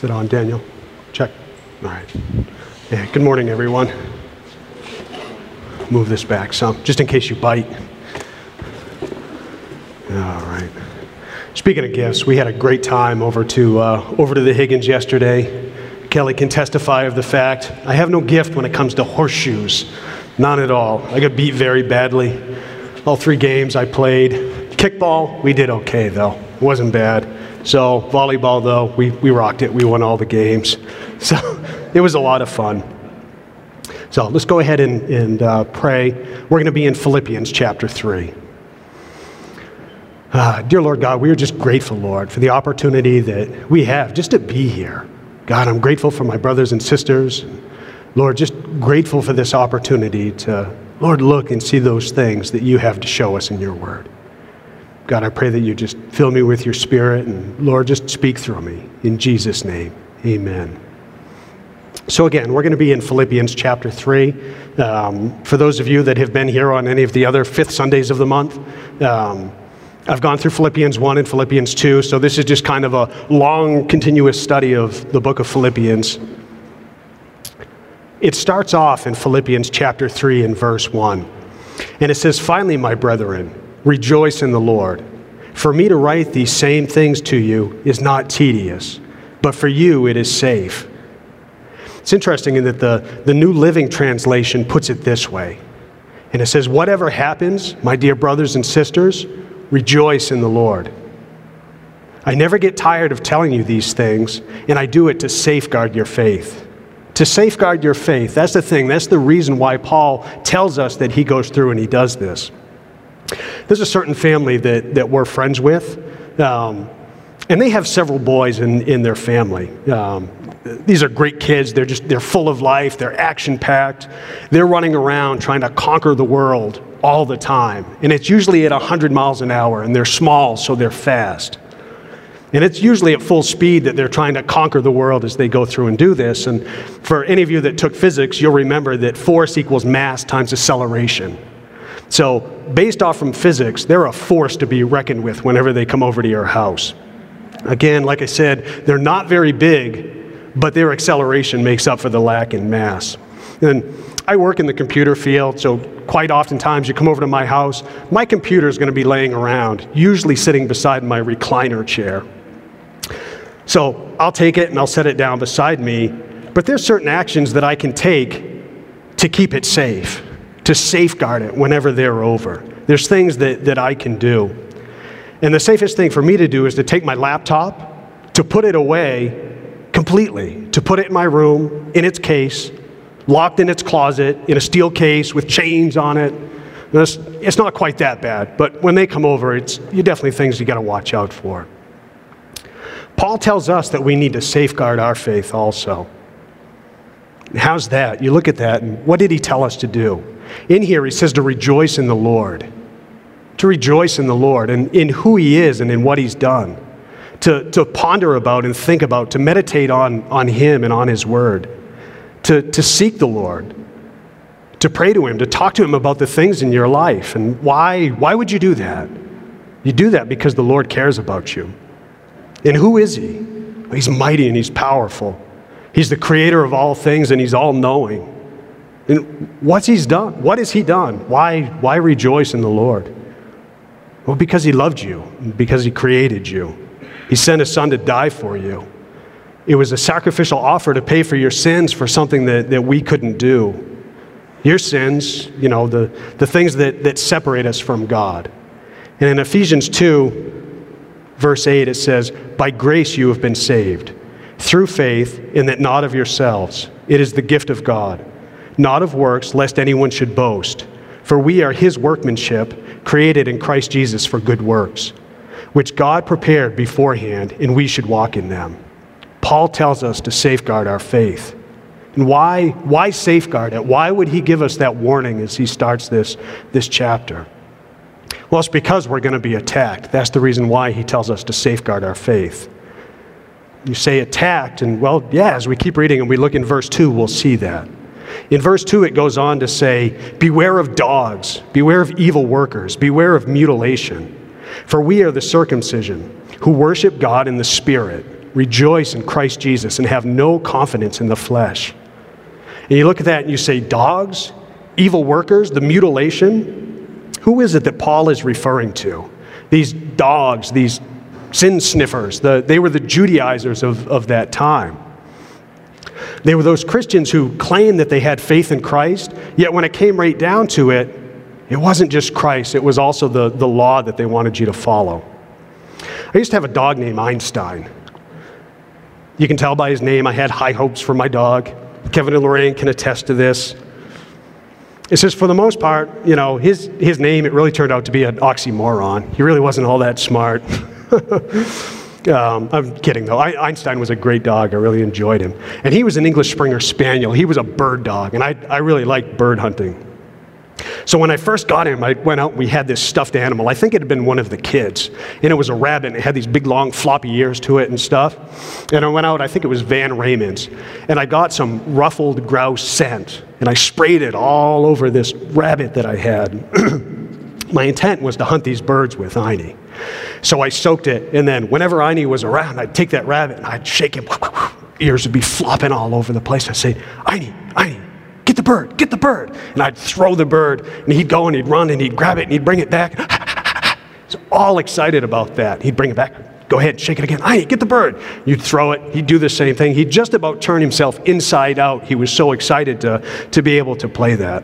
Is it on, Daniel? Check. All right. Yeah, good morning, everyone. Move this back some, just in case you bite. All right. Speaking of gifts, we had a great time over to the Higgins yesterday. Kelly can testify of the fact I have no gift when it comes to horseshoes. None at all. I got beat very badly. All 3 games I played. Kickball, we did okay, though. It wasn't bad. So volleyball, though, we rocked it. We won all the games. So it was a lot of fun. So let's go ahead and pray. We're going to be in Philippians chapter 3. Dear Lord God, we are just grateful, Lord, for the opportunity that we have just to be here. God, I'm grateful for my brothers and sisters. Lord, just grateful for this opportunity to, Lord, look and see those things that you have to show us in your word. God, I pray that you just fill me with your spirit and, Lord, just speak through me. In Jesus' name, amen. So again, we're going to be in Philippians chapter 3. For those of you that have been here on any of the other 5th Sundays of the month, I've gone through Philippians 1 and Philippians 2, so this is just kind of a long, continuous study of the book of Philippians. It starts off in Philippians chapter 3 and verse 1, and it says, "Finally, my brethren, rejoice in the Lord. For me to write these same things to you is not tedious, but for you it is safe." It's interesting in that the New Living Translation puts it this way, and it says, "Whatever happens, my dear brothers and sisters, rejoice in the Lord. I never get tired of telling you these things, and I do it to safeguard your faith." To safeguard your faith, that's the thing. That's the reason why Paul tells us that he goes through and he does this. There's a certain family that we're friends with, and they have several boys in their family. These are great kids. They're full of life. They're action-packed. They're running around trying to conquer the world all the time. And it's usually at 100 miles an hour, and they're small, so they're fast. And it's usually at full speed that they're trying to conquer the world as they go through and do this. And for any of you that took physics, you'll remember that force equals mass times acceleration. So based off from physics, they're a force to be reckoned with whenever they come over to your house. Again, like I said, they're not very big, but their acceleration makes up for the lack in mass. And I work in the computer field, so quite oftentimes you come over to my house, my computer is going to be laying around, usually sitting beside my recliner chair. So I'll take it and I'll set it down beside me, but there's certain actions that I can take to keep it safe, to safeguard it whenever they're over. There's things that I can do. And the safest thing for me to do is to take my laptop, to put it away completely, to put it in my room, in its case, locked in its closet, in a steel case with chains on it. It's not quite that bad, but when they come over, it's definitely things you got to watch out for. Paul tells us that we need to safeguard our faith also. How's that? You look at that, and what did he tell us to do? In here, he says to rejoice in the Lord. To rejoice in the Lord and in who he is and in what he's done. To ponder about and think about, to meditate on him and on his word. To seek the Lord. To pray to him, to talk to him about the things in your life. And why would you do that? You do that because the Lord cares about you. And who is he? He's mighty and he's powerful. He's the creator of all things and he's all-knowing. And what's he done? What has he done? Why rejoice in the Lord? Well, because he loved you, because he created you. He sent his son to die for you. It was a sacrificial offer to pay for your sins for something that we couldn't do. Your sins, the things that separate us from God. And in Ephesians 2, verse 8, it says, "By grace you have been saved, through faith, in that not of yourselves. It is the gift of God, not of works, lest anyone should boast. For we are his workmanship, created in Christ Jesus for good works, which God prepared beforehand, and we should walk in them." Paul tells us to safeguard our faith. And why safeguard it? Why would he give us that warning as he starts this chapter? Well, it's because we're going to be attacked. That's the reason why he tells us to safeguard our faith. You say attacked, and well, yeah, as we keep reading and we look in verse 2, we'll see that. In verse 2, it goes on to say, "Beware of dogs, beware of evil workers, beware of mutilation. For we are the circumcision, who worship God in the Spirit, rejoice in Christ Jesus and have no confidence in the flesh. And you look at that and you say, dogs, evil workers, the mutilation. Who is it that Paul is referring to? These dogs, these sin sniffers, they were the Judaizers of that time. They were those Christians who claimed that they had faith in Christ, yet when it came right down to it, it wasn't just Christ, it was also the law that they wanted you to follow. I used to have a dog named Einstein. You can tell by his name I had high hopes for my dog. Kevin and Lorraine can attest to this. It says for the most part, his name, it really turned out to be an oxymoron. He really wasn't all that smart. I'm kidding though. Einstein was a great dog. I really enjoyed him. And he was an English Springer Spaniel. He was a bird dog, and I really liked bird hunting. So when I first got him, I went out and we had this stuffed animal. I think it had been one of the kids. And it was a rabbit, and it had these big, long, floppy ears to it and stuff. And I went out, I think it was Van Raymond's, and I got some ruffled grouse scent, and I sprayed it all over this rabbit that I had. My intent was to hunt these birds with Einie. So I soaked it, and then whenever Einie was around, I'd take that rabbit and I'd shake him. Ears would be flopping all over the place. I'd say, Einie, get the bird, get the bird. And I'd throw the bird, and he'd go and he'd run and he'd grab it and he'd bring it back. He's all excited about that. He'd bring it back. Go ahead, shake it again. Einie, get the bird. You'd throw it. He'd do the same thing. He'd just about turn himself inside out. He was so excited to be able to play that.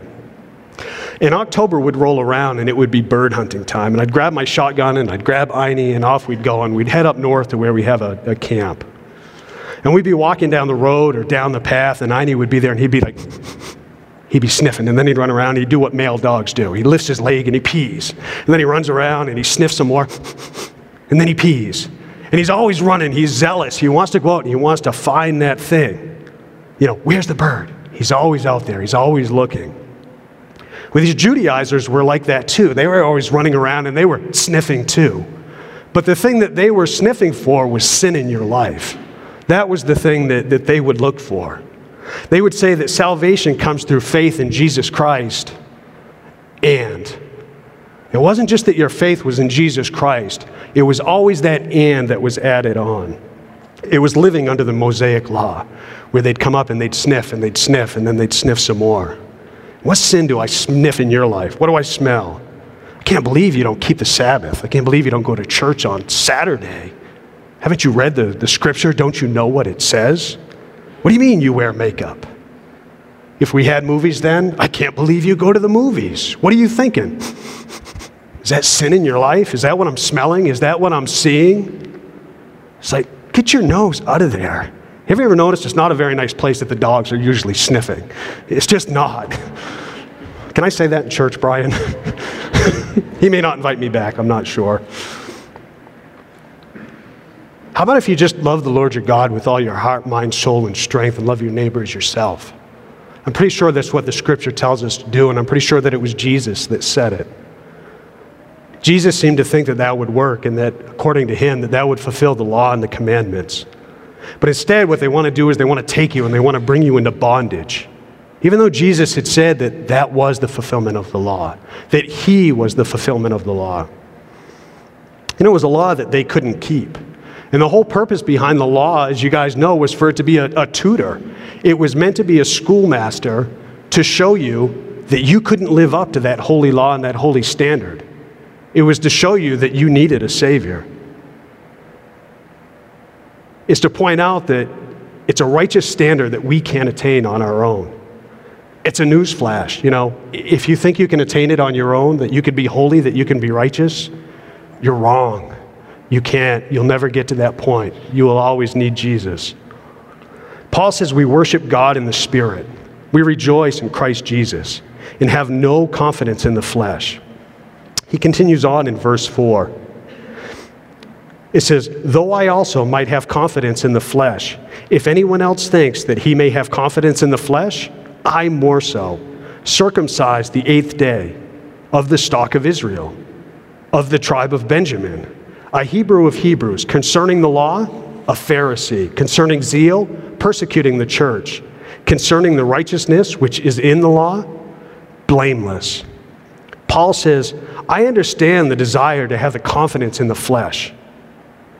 And October would roll around and it would be bird hunting time. And I'd grab my shotgun and I'd grab Einie and off we'd go and we'd head up north to where we have a camp. And we'd be walking down the road or down the path and Einie would be there and he'd be like, he'd be sniffing, and then he'd run around and he'd do what male dogs do. He lifts his leg and he pees. And then he runs around and he sniffs some more, and then he pees. And he's always running, he's zealous. He wants to go out and he wants to find that thing. Where's the bird? He's always out there, he's always looking. Well, these Judaizers were like that too. They were always running around and they were sniffing too. But the thing that they were sniffing for was sin in your life. That was the thing that they would look for. They would say that salvation comes through faith in Jesus Christ, and it wasn't just that your faith was in Jesus Christ. It was always that and that was added on. It was living under the Mosaic law, where they'd come up and they'd sniff and they'd sniff and then they'd sniff some more. What sin do I sniff in your life? What do I smell? I can't believe you don't keep the Sabbath. I can't believe you don't go to church on Saturday. Haven't you read the scripture? Don't you know what it says? What do you mean you wear makeup? If we had movies then, I can't believe you go to the movies. What are you thinking? Is that sin in your life? Is that what I'm smelling? Is that what I'm seeing? It's like, get your nose out of there. Have you ever noticed it's not a very nice place that the dogs are usually sniffing? It's just not. Can I say that in church, Brian? He may not invite me back, I'm not sure. How about if you just love the Lord your God with all your heart, mind, soul, and strength, and love your neighbor as yourself? I'm pretty sure that's what the scripture tells us to do, and I'm pretty sure that it was Jesus that said it. Jesus seemed to think that would work, and that according to him, that would fulfill the law and the commandments. But instead, what they want to do is they want to take you and they want to bring you into bondage. Even though Jesus had said that was the fulfillment of the law, that he was the fulfillment of the law. It was a law that they couldn't keep. And the whole purpose behind the law, as you guys know, was for it to be a tutor. It was meant to be a schoolmaster to show you that you couldn't live up to that holy law and that holy standard. It was to show you that you needed a Savior. It's to point out that it's a righteous standard that we can't attain on our own. It's a newsflash, If you think you can attain it on your own, that you can be holy, that you can be righteous, you're wrong. You can't. You'll never get to that point. You will always need Jesus. Paul says we worship God in the Spirit. We rejoice in Christ Jesus and have no confidence in the flesh. He continues on in verse 4. It says, though I also might have confidence in the flesh, if anyone else thinks that he may have confidence in the flesh, I more so, circumcised the 8th day, of the stock of Israel, of the tribe of Benjamin, a Hebrew of Hebrews, concerning the law, a Pharisee, concerning zeal, persecuting the church, concerning the righteousness which is in the law, blameless. Paul says, I understand the desire to have the confidence in the flesh.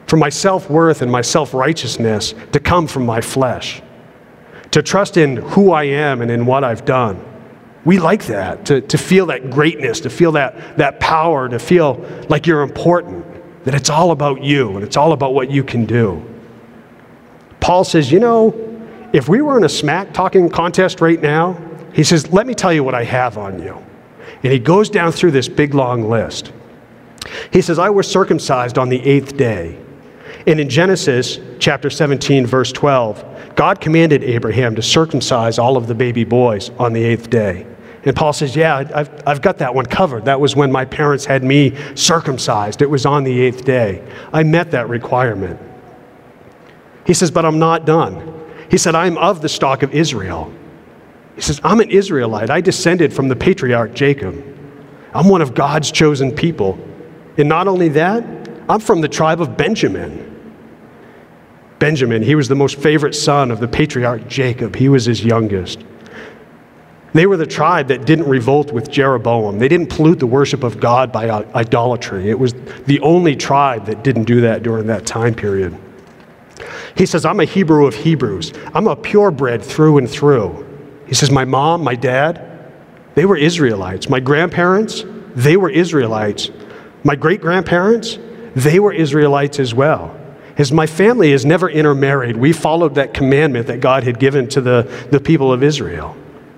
for my self-worth and my self-righteousness to come from my flesh, to trust in who I am and in what I've done. We like that, to feel that greatness, to feel that power, to feel like you're important, that it's all about you and it's all about what you can do. Paul says, if we were in a smack talking contest right now, he says, let me tell you what I have on you. And he goes down through this big long list. He says, I was circumcised on the 8th day. And in Genesis chapter 17, verse 12, God commanded Abraham to circumcise all of the baby boys on the 8th day. And Paul says, yeah, I've got that one covered. That was when my parents had me circumcised. It was on the 8th day. I met that requirement. He says, but I'm not done. He said, I'm of the stock of Israel. He says, I'm an Israelite. I descended from the patriarch Jacob. I'm one of God's chosen people. And not only that, I'm from the tribe of Benjamin. Benjamin, he was the most favorite son of the patriarch Jacob. He was his youngest. They were the tribe that didn't revolt with Jeroboam. They didn't pollute the worship of God by idolatry. It was the only tribe that didn't do that during that time period. He says, I'm a Hebrew of Hebrews. I'm a purebred through and through. He says, my mom, my dad, they were Israelites. My grandparents, they were Israelites. My great-grandparents, they were Israelites as well. As my family is never intermarried, we followed that commandment that God had given to the people of Israel.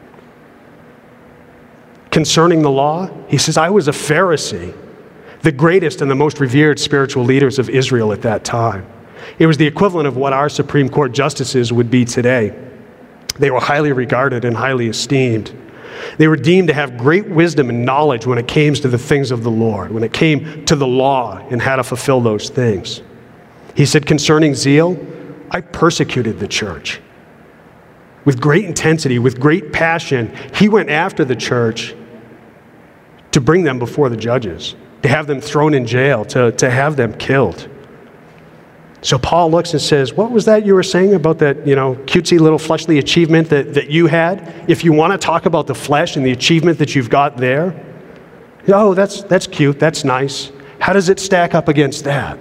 Concerning the law, he says, I was a Pharisee, the greatest and the most revered spiritual leaders of Israel at that time. It was the equivalent of what our Supreme Court justices would be today. They were highly regarded and highly esteemed. They were deemed to have great wisdom and knowledge when it came to the things of the Lord, when it came to the law and how to fulfill those things. He said, concerning zeal, I persecuted the church. With great intensity, with great passion, he went after the church to bring them before the judges, to have them thrown in jail, to have them killed. So Paul looks and says, what was that you were saying about that, cutesy little fleshly achievement that you had? If you want to talk about the flesh and the achievement that you've got there, oh, that's cute, that's nice. How does it stack up against that?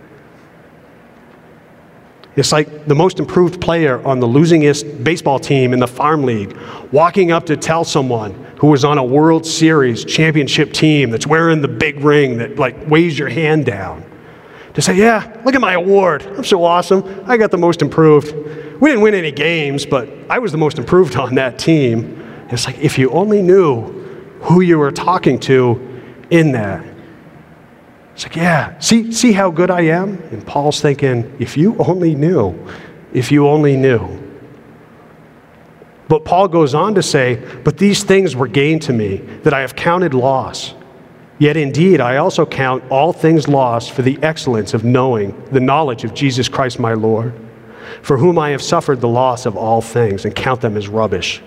It's like the most improved player on the losingest baseball team in the farm league walking up to tell someone who was on a World Series championship team that's wearing the big ring that weighs your hand down, to say, yeah, look at my award. I'm so awesome. I got the most improved. We didn't win any games, but I was the most improved on that team. It's like, if you only knew who you were talking to in that. It's like, yeah, see how good I am? And Paul's thinking, if you only knew, if you only knew. But Paul goes on to say, but these things were gain to me, that I have counted loss. Yet indeed, I also count all things lost for the excellence of knowing the knowledge of Jesus Christ my Lord, for whom I have suffered the loss of all things and count them as rubbish.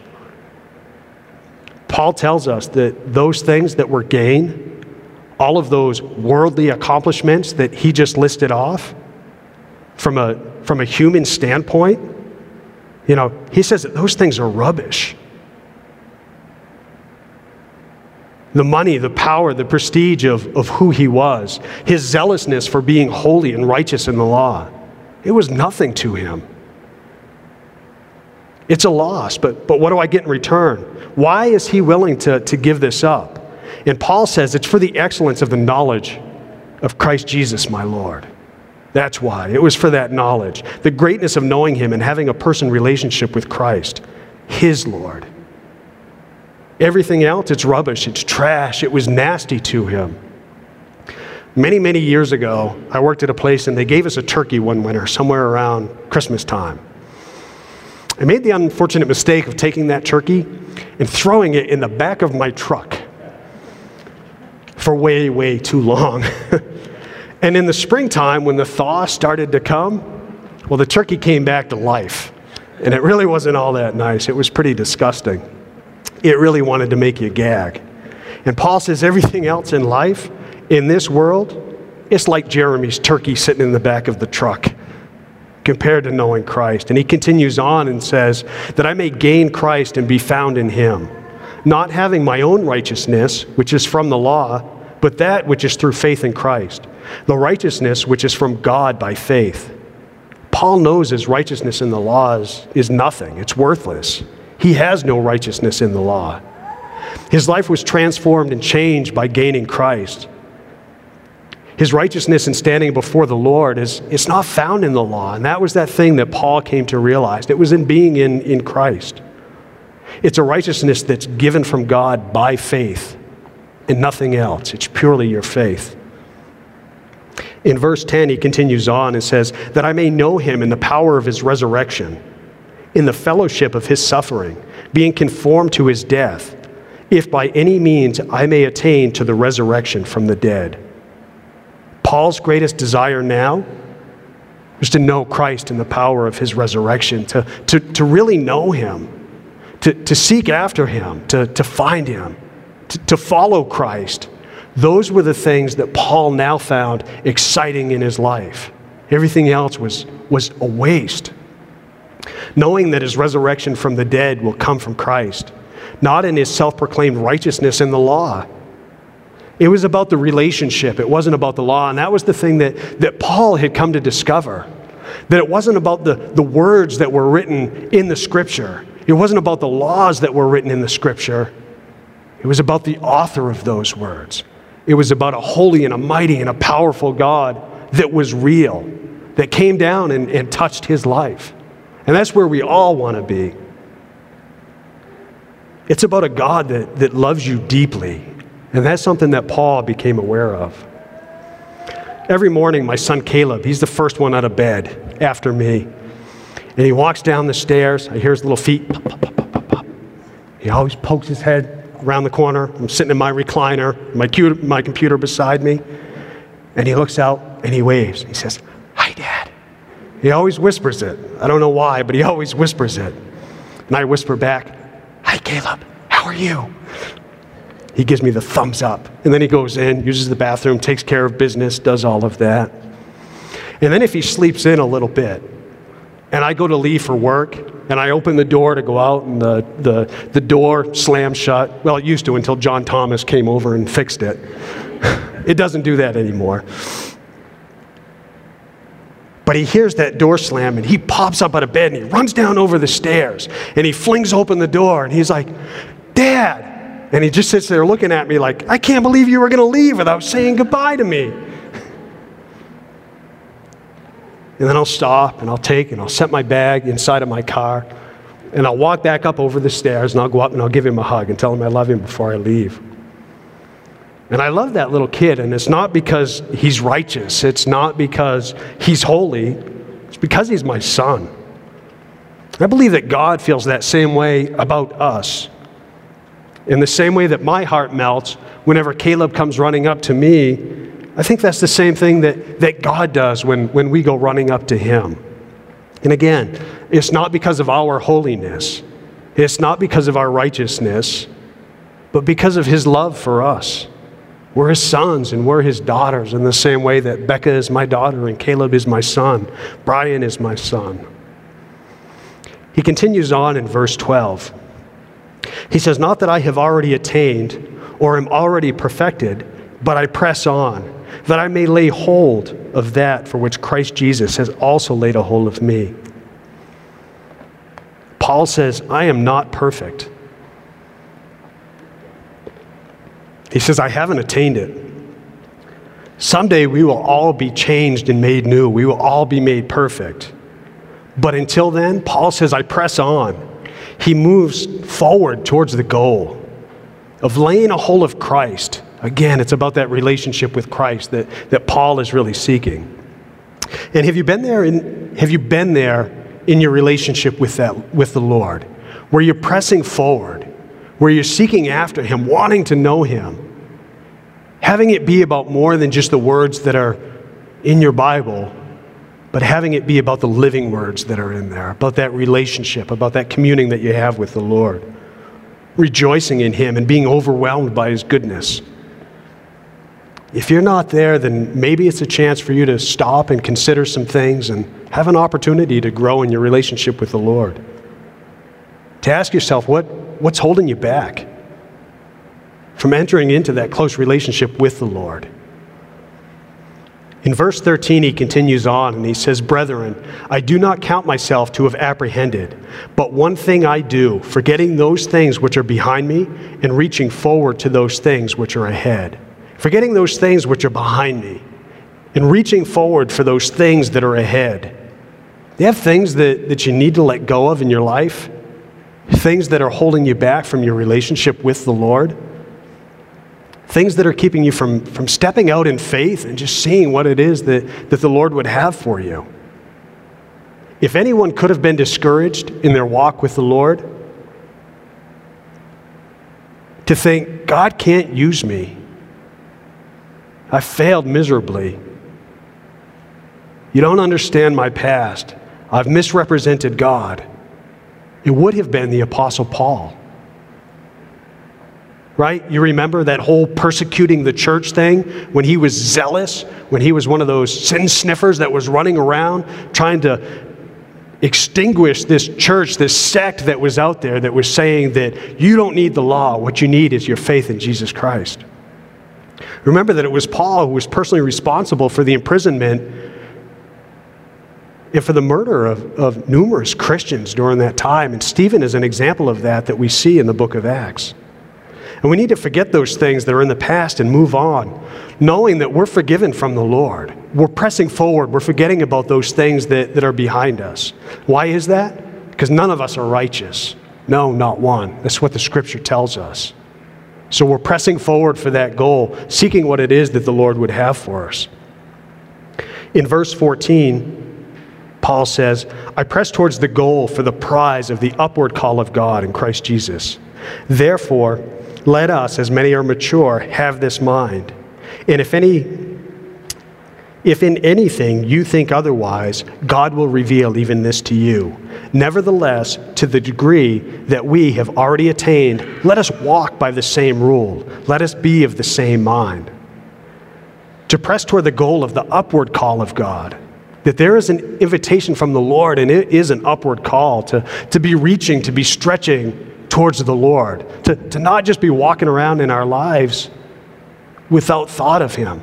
Paul tells us that those things that were gain, all of those worldly accomplishments that he just listed off, from a human standpoint, he says that those things are rubbish. The money, the power, the prestige of who he was, his zealousness for being holy and righteous in the law, it was nothing to him. It's a loss, but what do I get in return? Why is he willing to give this up? And Paul says it's for the excellence of the knowledge of Christ Jesus, my Lord. That's why. It was for that knowledge. The greatness of knowing him and having a personal relationship with Christ, his Lord. Everything else, it's rubbish, it's trash, it was nasty to him. Many, many years ago, I worked at a place and they gave us a turkey one winter, somewhere around Christmas time. I made the unfortunate mistake of taking that turkey and throwing it in the back of my truck for way, way too long. And in the springtime, when the thaw started to come, well, the turkey came back to life. And it really wasn't all that nice. It was pretty disgusting. It really wanted to make you gag. And Paul says everything else in life, in this world, it's like Jeremy's turkey sitting in the back of the truck compared to knowing Christ. And he continues on and says that I may gain Christ and be found in him, not having my own righteousness, which is from the law, but that which is through faith in Christ, the righteousness which is from God by faith. Paul knows his righteousness in the law is nothing. It's worthless. He has no righteousness in the law. His life was transformed and changed by gaining Christ. His righteousness in standing before the Lord it's not found in the law. And that was that thing that Paul came to realize. It was in being in Christ. It's a righteousness that's given from God by faith and nothing else. It's purely your faith. In verse 10, he continues on and says, that I may know him in the power of his resurrection, in the fellowship of his suffering, being conformed to his death, if by any means I may attain to the resurrection from the dead. Paul's greatest desire now is to know Christ in the power of his resurrection, to really know him, to seek after him, to find him, to follow Christ. Those were the things that Paul now found exciting in his life. Everything else was a waste. Knowing that his resurrection from the dead will come from Christ, not in his self-proclaimed righteousness in the law. It was about the relationship. It wasn't about the law. And that was the thing that Paul had come to discover. That it wasn't about the words that were written in the Scripture. It wasn't about the laws that were written in the Scripture. It was about the author of those words. It was about a holy and a mighty and a powerful God that was real, that came down and touched his life. And that's where we all want to be. It's about a God that loves you deeply. And that's something that Paul became aware of. Every morning, my son Caleb, he's the first one out of bed after me. And he walks down the stairs. I hear his little feet. Pop, pop, pop, pop, pop. He always pokes his head around the corner. I'm sitting in my recliner, my computer beside me. And he looks out and he waves. He says, "Hi, Dad." He always whispers it. I don't know why, but he always whispers it. And I whisper back, "Hi, Caleb. How are you?" He gives me the thumbs up. And then he goes in, uses the bathroom, takes care of business, does all of that. And then if he sleeps in a little bit, and I go to leave for work, and I open the door to go out, and the door slams shut. Well, it used to until John Thomas came over and fixed it. It doesn't do that anymore. But he hears that door slam, and he pops up out of bed, and he runs down over the stairs, and he flings open the door, and he's like, "Dad!" And he just sits there looking at me like, "I can't believe you were going to leave without saying goodbye to me." And then I'll stop, and I'll set my bag inside of my car, and I'll walk back up over the stairs, and I'll go up and I'll give him a hug and tell him I love him before I leave. And I love that little kid, and it's not because he's righteous. It's not because he's holy. It's because he's my son. I believe that God feels that same way about us. In the same way that my heart melts whenever Caleb comes running up to me, I think that's the same thing that God does when we go running up to him. And again, it's not because of our holiness. It's not because of our righteousness, but because of his love for us. We're his sons and we're his daughters in the same way that Becca is my daughter and Caleb is my son. Brian is my son. He continues on in verse 12. He says, "Not that I have already attained or am already perfected, but I press on, that I may lay hold of that for which Christ Jesus has also laid a hold of me." Paul says, I am not perfect. He says, I haven't attained it. Someday we will all be changed and made new. We will all be made perfect. But until then, Paul says, I press on. He moves forward towards the goal of laying a hold of Christ. Again, it's about that relationship with Christ that Paul is really seeking. And have you been there in your relationship with the Lord, where you're pressing forward, where you're seeking after him, wanting to know him, having it be about more than just the words that are in your Bible, but having it be about the living words that are in there, about that relationship, about that communing that you have with the Lord, rejoicing in him and being overwhelmed by his goodness. If you're not there, then maybe it's a chance for you to stop and consider some things and have an opportunity to grow in your relationship with the Lord. To ask yourself, what's holding you back from entering into that close relationship with the Lord. In verse 13, he continues on and he says, "Brethren, I do not count myself to have apprehended, but one thing I do, forgetting those things which are behind me and reaching forward to those things which are ahead." Forgetting those things which are behind me and reaching forward for those things that are ahead. Do you have things that you need to let go of in your life? Things that are holding you back from your relationship with the Lord? Things that are keeping you from stepping out in faith and just seeing what it is that the Lord would have for you. If anyone could have been discouraged in their walk with the Lord, to think, God can't use me. I failed miserably. You don't understand my past. I've misrepresented God. It would have been the Apostle Paul. Right? You remember that whole persecuting the church thing when he was zealous, when he was one of those sin sniffers that was running around trying to extinguish this church, this sect that was out there that was saying that you don't need the law. What you need is your faith in Jesus Christ. Remember that it was Paul who was personally responsible for the imprisonment and for the murder of numerous Christians during that time. And Stephen is an example of that we see in the book of Acts. And we need to forget those things that are in the past and move on, knowing that we're forgiven from the Lord. We're pressing forward. We're forgetting about those things that are behind us. Why is that? Because none of us are righteous. No, not one. That's what the Scripture tells us. So we're pressing forward for that goal, seeking what it is that the Lord would have for us. In verse 14, Paul says, "I press towards the goal for the prize of the upward call of God in Christ Jesus. Therefore, let us, as many are mature, have this mind. And if in anything you think otherwise, God will reveal even this to you. Nevertheless, to the degree that we have already attained, let us walk by the same rule. Let us be of the same mind." To press toward the goal of the upward call of God. That there is an invitation from the Lord, and it is an upward call to be reaching, to be stretching towards the Lord, to not just be walking around in our lives without thought of Him.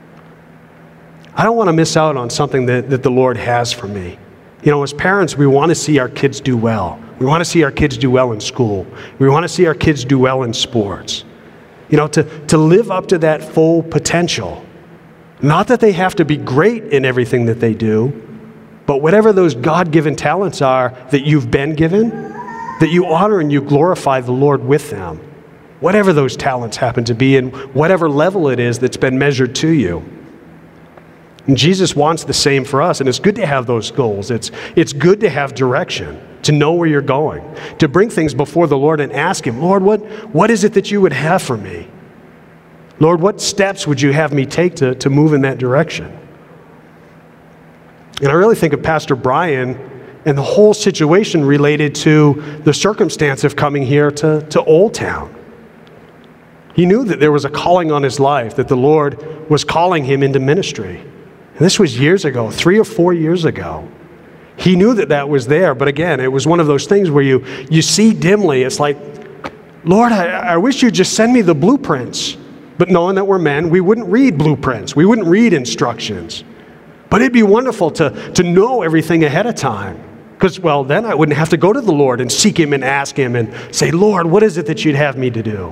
I don't want to miss out on something that the Lord has for me. You know, as parents, we want to see our kids do well. We want to see our kids do well in school. We want to see our kids do well in sports. You know, to live up to that full potential. Not that they have to be great in everything that they do, but whatever those God-given talents are that you've been given, that you honor and you glorify the Lord with them. Whatever those talents happen to be and whatever level it is that's been measured to you. And Jesus wants the same for us, and it's good to have those goals. It's good to have direction, to know where you're going, to bring things before the Lord and ask Him, Lord, what is it that you would have for me? Lord, what steps would you have me take to move in that direction? And I really think of Pastor Brian and the whole situation related to the circumstance of coming here to Old Town. He knew that there was a calling on his life, that the Lord was calling him into ministry. And this was years ago, 3 or 4 years ago. He knew that was there, but again, it was one of those things where you see dimly. It's like, Lord, I wish you'd just send me the blueprints. But knowing that we're men, we wouldn't read blueprints. We wouldn't read instructions. But it'd be wonderful to know everything ahead of time. Because, well, then I wouldn't have to go to the Lord and seek Him and ask Him and say, Lord, what is it that you'd have me to do?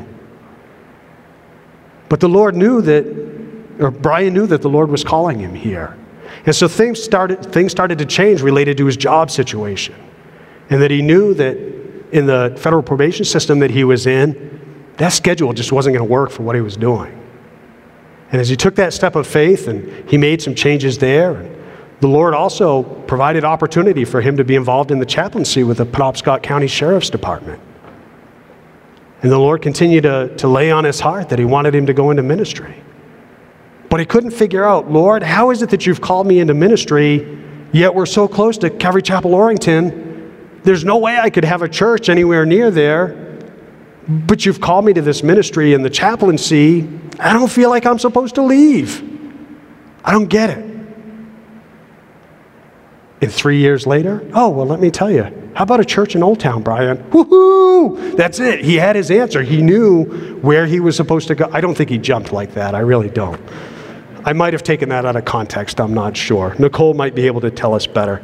But the Lord knew Brian knew that the Lord was calling him here. And so things started to change related to his job situation. And that he knew that in the federal probation system that he was in, that schedule just wasn't going to work for what he was doing. And as he took that step of faith and he made some changes there, and the Lord also provided opportunity for him to be involved in the chaplaincy with the Penobscot County Sheriff's Department. And the Lord continued to lay on his heart that He wanted him to go into ministry. But he couldn't figure out, Lord, how is it that you've called me into ministry, yet we're so close to Calvary Chapel, Orrington, there's no way I could have a church anywhere near there, but you've called me to this ministry and the chaplaincy. I don't feel like I'm supposed to leave. I don't get it. And 3 years later, oh, well, let me tell you, how about a church in Old Town, Brian? Woohoo! That's it. He had his answer. He knew where he was supposed to go. I don't think he jumped like that. I really don't. I might have taken that out of context. I'm not sure. Nicole might be able to tell us better.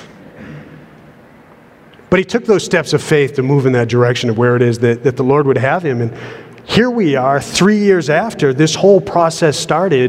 But he took those steps of faith to move in that direction of where it is that the Lord would have him. And here we are 3 years after this whole process started,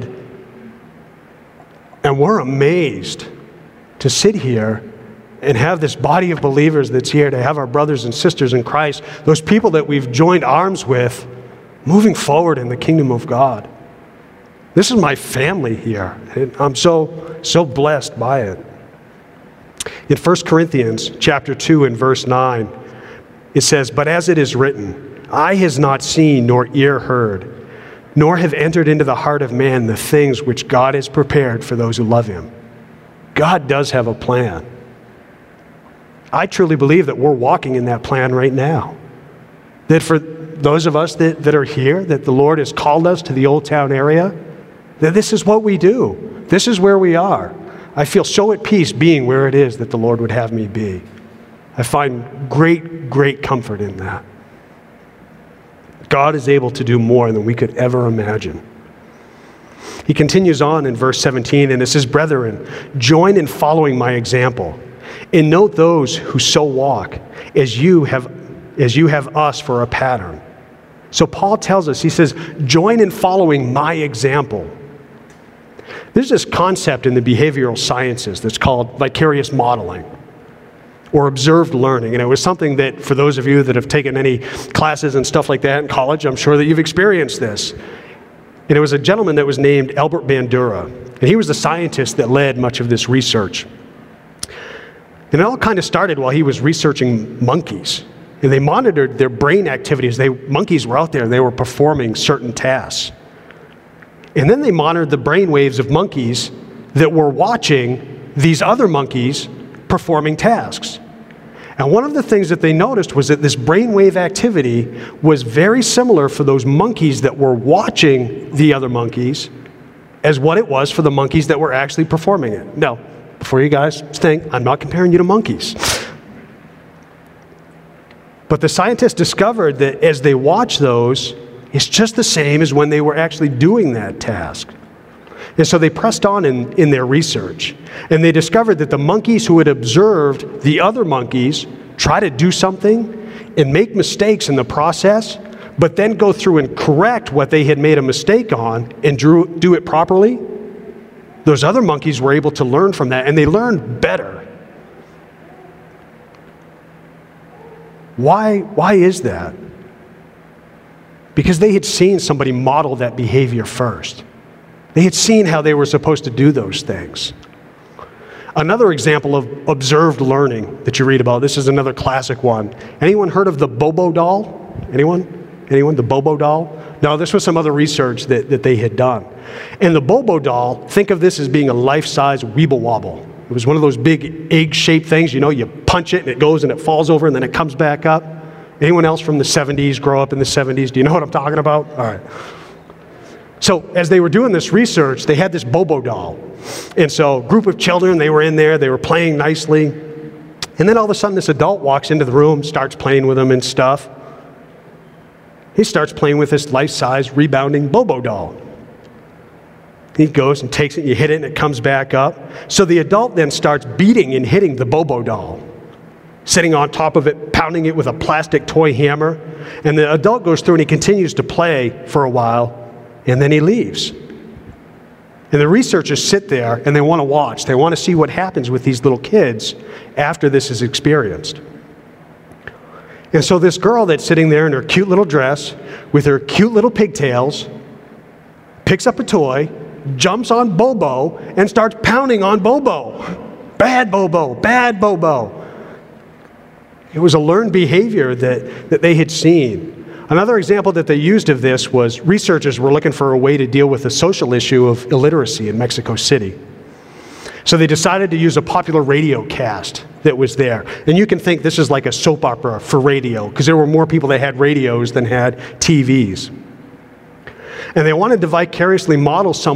and we're amazed to sit here and have this body of believers that's here, to have our brothers and sisters in Christ, those people that we've joined arms with, moving forward in the kingdom of God. This is my family here. And I'm so blessed by it. In 1 Corinthians chapter 2 and verse 9, it says, "But as it is written, eye has not seen nor ear heard, nor have entered into the heart of man the things which God has prepared for those who love him." God does have a plan. I truly believe that we're walking in that plan right now. That for those of us that are here, that the Lord has called us to the Old Town area, that this is what we do. This is where we are. I feel so at peace being where it is that the Lord would have me be. I find great comfort in that. God is able to do more than we could ever imagine. He continues on in verse 17, and it says, "Brethren, join in following my example, and note those who so walk, as you have us for a pattern." So Paul tells us, he says, join in following my example. There's this concept in the behavioral sciences that's called vicarious modeling or observed learning. And it was something that, for those of you that have taken any classes and stuff like that in college, I'm sure that you've experienced this. And it was a gentleman that was named Albert Bandura. And he was the scientist that led much of this research. And it all kind of started while he was researching monkeys. And they monitored their brain activities. Monkeys were out there and they were performing certain tasks. And then they monitored the brain waves of monkeys that were watching these other monkeys performing tasks. And one of the things that they noticed was that this brainwave activity was very similar for those monkeys that were watching the other monkeys as what it was for the monkeys that were actually performing it. Now, before you guys think, I'm not comparing you to monkeys. But the scientists discovered that as they watched those, it's just the same as when they were actually doing that task. And so they pressed on in their research. And they discovered that the monkeys who had observed the other monkeys try to do something and make mistakes in the process, but then go through and correct what they had made a mistake on and do it properly, those other monkeys were able to learn from that, and they learned better. Why is that? Because they had seen somebody model that behavior first. They had seen how they were supposed to do those things. Another example of observed learning that you read about, this is another classic one. Anyone heard of the Bobo doll? Anyone? The Bobo doll? No, this was some other research that they had done. And the Bobo doll, think of this as being a life-size Weeble Wobble. It was one of those big egg-shaped things, you punch it and it goes and it falls over and then it comes back up. Anyone else from the 70s, grow up in the 70s? Do you know what I'm talking about? All right. So as they were doing this research, they had this Bobo doll. And so a group of children, they were in there, they were playing nicely. And then all of a sudden this adult walks into the room, starts playing with them and stuff. He starts playing with this life-size rebounding Bobo doll. He goes and takes it, you hit it and it comes back up. So the adult then starts beating and hitting the Bobo doll, sitting on top of it, pounding it with a plastic toy hammer. And the adult goes through and he continues to play for a while. And then he leaves. And the researchers sit there and they want to watch. They want to see what happens with these little kids after this is experienced. And so this girl that's sitting there in her cute little dress with her cute little pigtails picks up a toy, jumps on Bobo, and starts pounding on Bobo. Bad Bobo, bad Bobo. It was a learned behavior that they had seen. Another example that they used of this was researchers were looking for a way to deal with the social issue of illiteracy in Mexico City. So they decided to use a popular radio cast that was there. And you can think this is like a soap opera for radio, because there were more people that had radios than had TVs. And they wanted to vicariously model some